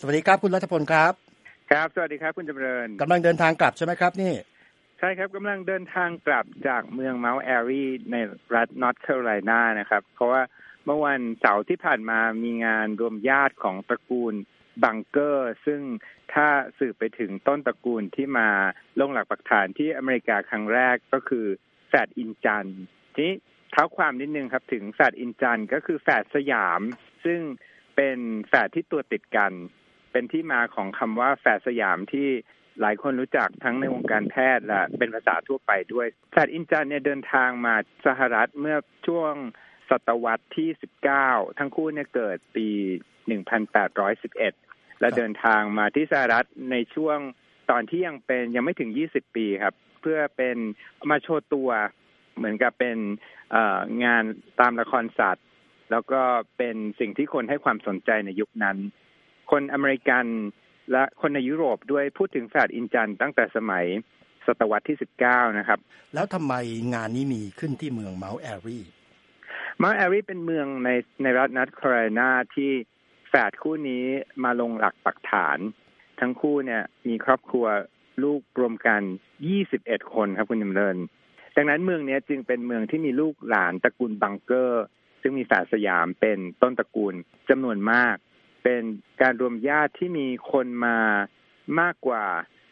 สวัสดีครับคุณรัฐพลครับครับสวัสดีครับคุณจำเริญกำลังเดินทางกลับใช่ไหมครับนี่ใช่ครับกำลังเดินทางกลับจากเมืองเมาท์แอรีในรัฐนอร์ทแคโรไลนานะครับเพราะว่าเมื่อวันเสาร์ที่ผ่านมามีงานรวมญาติของตระกูลบังเกอร์ซึ่งถ้าสืบไปถึงต้นตระกูลที่มาลงหลักปักฐานที่อเมริกาครั้งแรกก็คือแฝดอินจันทีนี้เท้าความนิดนึงครับถึงแฝดอินจันก็คือแฝดสยามซึ่งเป็นแฝดที่ตัวติดกันเป็นที่มาของคำว่าแฝดสยามที่หลายคนรู้จักทั้งในวงการแพทย์และเป็นภาษาทั่วไปด้วยแฝดอินจันเนี่ยเดินทางมาสหรัฐเมื่อช่วงศตวรรษที่19ทั้งคู่เนี่ยเกิดปี1811และเดินทางมาที่สหรัฐในช่วงตอนที่ยังไม่ถึง20ปีครับเพื่อเป็นมาโชว์ตัวเหมือนกับเป็นงานตามละครสัตว์แล้วก็เป็นสิ่งที่คนให้ความสนใจในยุคนั้นคนอเมริกันและคนในยุโรปด้วยพูดถึงแฝดอินจันตั้งแต่สมัยศตวรรษที่19นะครับแล้วทำไมงานนี้มีขึ้นที่เมืองเมาท์แอรีเมาท์แอรีเป็นเมืองในรัฐนอร์ทแคโรไลนาที่แฝดคู่นี้มาลงหลักปักฐานทั้งคู่เนี่ยมีครอบครัวลูกรวมกัน21คนครับคุณจำเริญดังนั้นเมืองนี้จึงเป็นเมืองที่มีลูกหลานตระกูลบังเกอร์ซึ่งมีแฝดสยามเป็นต้นตระกูลจำนวนมากเป็นการรวมญาติที่มีคนมามากกว่า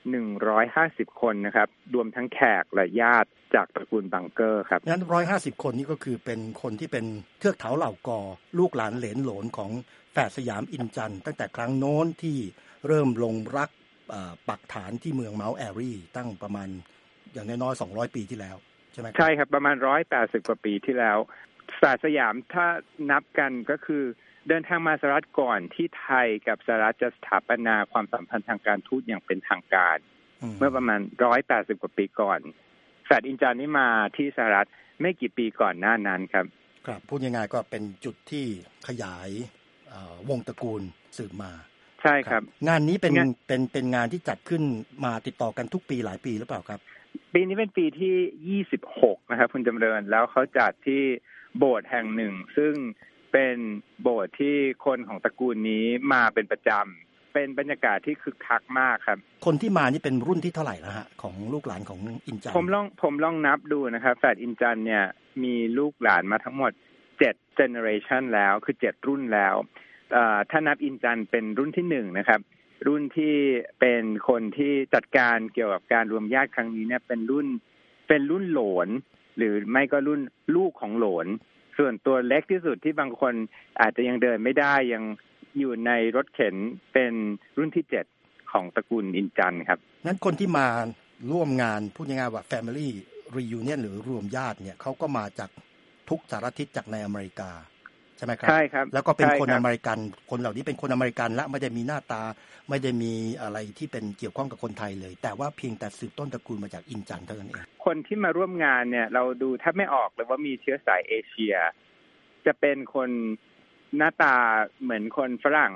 150คนนะครับรวมทั้งแขกและญาติจากตระกูลบังเกอร์ครับงั้น150คนนี้ก็คือเป็นคนที่เป็นเทือกเขาเหล่ากอลูกหลานเหลนโหลนของแฝดสยามอินจันตั้งแต่ครั้งโน้นที่เริ่มลงรักปักฐานที่เมืองเมาท์แอรีตั้งประมาณอย่างน้อยๆ200ปีที่แล้วใช่ไหมใช่ครับประมาณ180กว่าปีที่แล้วแฝดสยามถ้านับกันก็คือเดินทางมาสหรัฐก่อนที่ไทยกับสหรัฐจะสถาปนาความสัมพันธ์ทางการทูตอย่างเป็นทางการเมื่อประมาณ180กว่าปีก่อนแฝดอินจันนี่มาที่สหรัฐไม่กี่ปีก่อนหน้านั้นครับครับพูดง่ายๆก็เป็นจุดที่ขยายวงตระกูลสืบมาใช่ครับงานนี้เป็นงานที่จัดขึ้นมาติดต่อกันทุกปีหลายปีหรือเปล่าครับปีนี้เป็นปีที่26นะครับคุณจำเริญแล้วเขาจัดที่โบสถ์แห่งหนึ่งซึ่งเป็นโบสถ์ที่คนของตระกูลนี้มาเป็นประจำเป็นบรรยากาศที่คึกคักมากครับคนที่มานี่เป็นรุ่นที่เท่าไหร่แล้วฮะของลูกหลานของอินจันผมลองนับดูนะครับแฝดอินจันเนี่ยมีลูกหลานมาทั้งหมด7 generation แล้วคือ7รุ่นแล้วถ้านับอินจันเป็นรุ่นที่1นะครับรุ่นที่เป็นคนที่จัดการเกี่ยวกับการรวมญาติครั้งนี้เนี่ยเป็นรุ่นโหลนหรือไม่ก็รุ่นลูกของโหลนส่วนตัวเล็กที่สุดที่บางคนอาจจะยังเดินไม่ได้ยังอยู่ในรถเข็นเป็นรุ่นที่7ของตระกูลอินจันครับงั้นคนที่มาร่วมงานพูดง่ายๆว่า Family Reunion หรือรวมญาติเนี่ยเขาก็มาจากทุกสารทิศจากในอเมริกาใช่ไหมครับใช่ครับแล้วก็เป็นคนอเมริกันคนเหล่านี้เป็นคนอเมริกันและไม่ได้มีหน้าตาไม่ได้มีอะไรที่เป็นเกี่ยวข้องกับคนไทยเลยแต่ว่าเพียงแต่สืบต้นตระกูลมาจากอินจันเท่านั้นเองคนที่มาร่วมงานเนี่ยเราดูแทบไม่ออกเลยว่ามีเชื้อสายเอเชียจะเป็นคนหน้าตาเหมือนคนฝรั่ง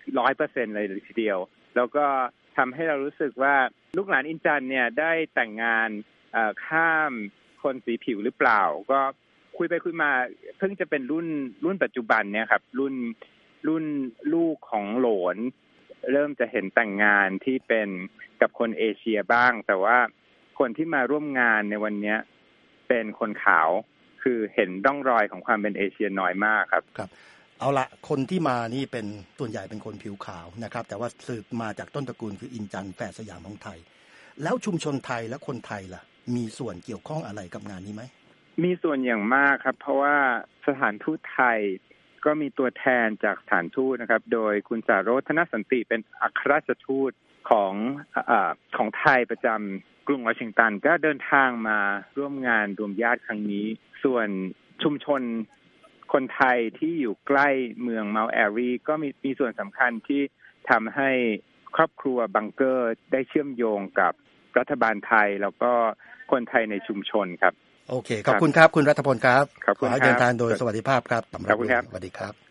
100% เลยทีเดียวแล้วก็ทำให้เรารู้สึกว่าลูกหลานอินจันเนี่ยได้แต่งงานข้ามคนสีผิวหรือเปล่าก็คุยไปคุยมาเพิ่งจะเป็นรุ่นปัจจุบันเนี่ยครับรุ่นลูกของโหลนเริ่มจะเห็นแต่งงานที่เป็นกับคนเอเชียบ้างแต่ว่าคนที่มาร่วมงานในวันนี้เป็นคนขาวคือเห็นร่องรอยของความเป็นเอเชียน้อยมากครับครับเอาละคนที่มานี่เป็นส่วนใหญ่เป็นคนผิวขาวนะครับแต่ว่าสืบมาจากต้นตระกูลคืออินจันแฝดสยามของไทยแล้วชุมชนไทยและคนไทยล่ะมีส่วนเกี่ยวข้องอะไรกับงานนี้ไหมมีส่วนอย่างมากครับเพราะว่าสถานทูตไทยก็มีตัวแทนจากสถานทูตนะครับโดยคุณสาโรจน์ ธนสันติเป็นอัครราชทูตของไทยประจำกรุงวอชิงตันก็เดินทางมาร่วมงานรวมญาติครั้งนี้ส่วนชุมชนคนไทยที่อยู่ใกล้เมืองเมาท์แอรีก็มีส่วนสำคัญที่ทำให้ครอบครัวบังเกอร์ได้เชื่อมโยงกับรัฐบาลไทยแล้วก็คนไทยในชุมชนครับโอเคขอบคุณครับคุณรัฐพลครับขอให้เดินทางโดยสวัสดิภาพครับขอบคุณครับสวัสดีครับ